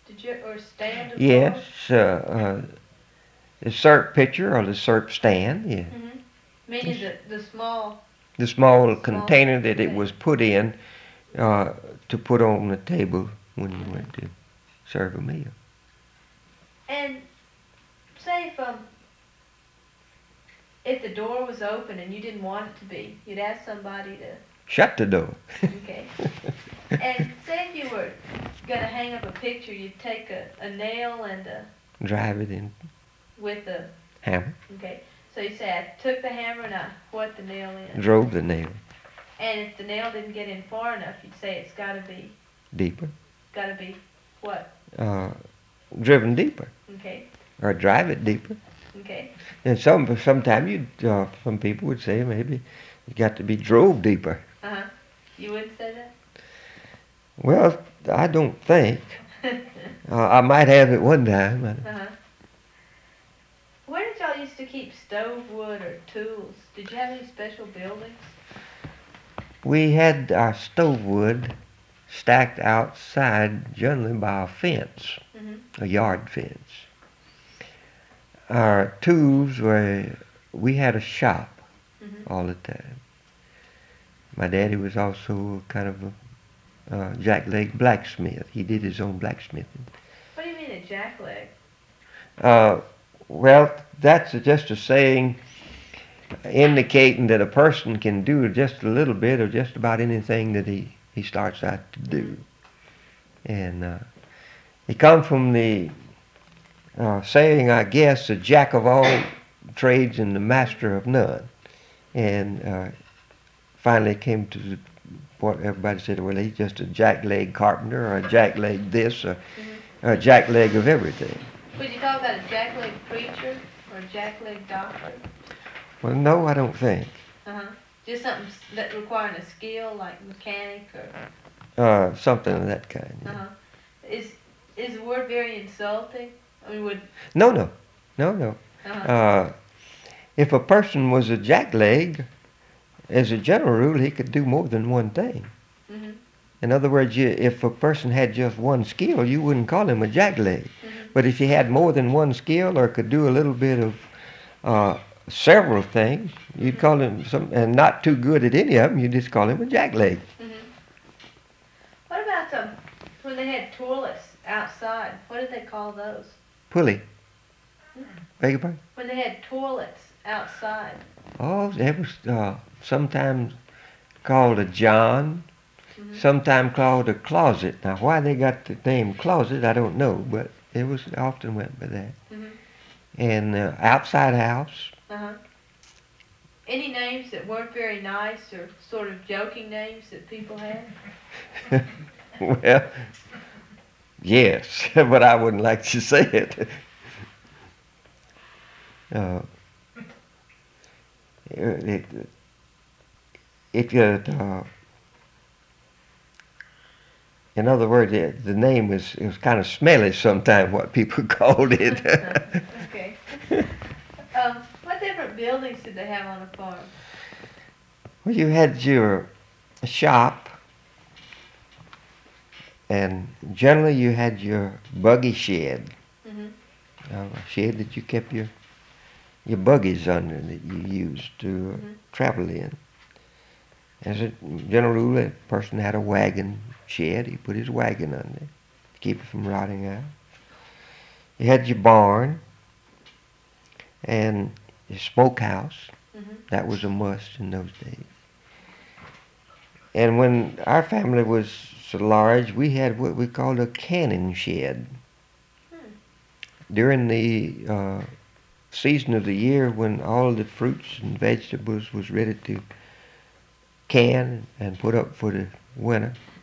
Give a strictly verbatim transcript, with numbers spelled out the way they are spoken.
Did you or stand of Yes, drawers? uh, uh, the syrup pitcher or the syrup stand, yeah. Mm-hmm. Meaning the the small The small small container that it was container. put in uh, to put on the table when you went to serve a meal. And say if um if the door was open and you didn't want it to be, you'd ask somebody to. Shut the door. Okay. And say if you were gonna hang up a picture, you'd take a, a nail and a Drive it in with a hammer. okay. So you say I took the hammer and I what the nail in. Drove the nail And if the nail didn't get in far enough, you'd say it's gotta be deeper. gotta be what? Uh, driven deeper Okay. or drive it deeper. Okay. And some sometimes you uh, some people would say maybe it got to be drove deeper. Uh huh. You would say that? Well, I don't think. Uh, I might have it one time. Uh huh. Where did y'all used to keep stove wood or tools? Did you have any special buildings? We had our stove wood stacked outside, generally by a fence, Mm-hmm. a yard fence. Our tools were, we had a shop Mm-hmm. all the time. My daddy was also kind of a uh, jackleg blacksmith. He did his own blacksmithing. What do you mean a jackleg? Uh, well, that's just a saying indicating that a person can do just a little bit of just about anything that he, he starts out to do. And uh, it comes from the uh, saying, I guess, the jack of all trades and the master of none. And uh, finally it came to the point everybody said, well, he's just a jackleg carpenter or a jackleg this or Mm-hmm. a jackleg of everything. Would you talk about a jackleg preacher or a jackleg doctor? Well, no, I don't think. Uh-huh. Just something s- that requiring a skill like mechanic or Uh, something of that kind. Yeah. uh-huh. Is is the word very insulting? I mean would No, no, no, no. uh-huh. Uh, if a person was a jackleg, as a general rule, he could do more than one thing. Mm-hmm. In other words, you, if a person had just one skill, you wouldn't call him a jackleg. Mm-hmm. But if he had more than one skill or could do a little bit of uh, several things, you'd call him some, and not too good at any of them, you just call him a jackleg. Mm-hmm. What about um when they had toilets outside? What did they call those? Pulley. Mm-hmm. Beg your pardon? When they had toilets outside. Oh, that was uh, sometimes called a john, Mm-hmm. sometimes called a closet. Now, why they got the name closet, I don't know, but it was often went by that. Mm-hmm. And uh, outside house, Uh-huh. Any names that weren't very nice or sort of joking names that people had? well, yes, but I wouldn't like to say it. Uh, it, it could, uh, in other words, it, the name was, it was kind of smelly sometimes, what people called it. Okay. Um, what different buildings did they have on the farm? Well, you had your shop, and generally you had your buggy shed, Mm-hmm. uh, a shed that you kept your your buggies under that you used to uh, Mm-hmm. travel in. As a general rule, a person had a wagon shed, he put his wagon under to keep it from rotting out. You had your barn and your smokehouse. Mm-hmm. That was a must in those days. And when our family was so large, we had what we called a canning shed. Hmm. During the uh, season of the year when all the fruits and vegetables was ready to can and put up for the winter,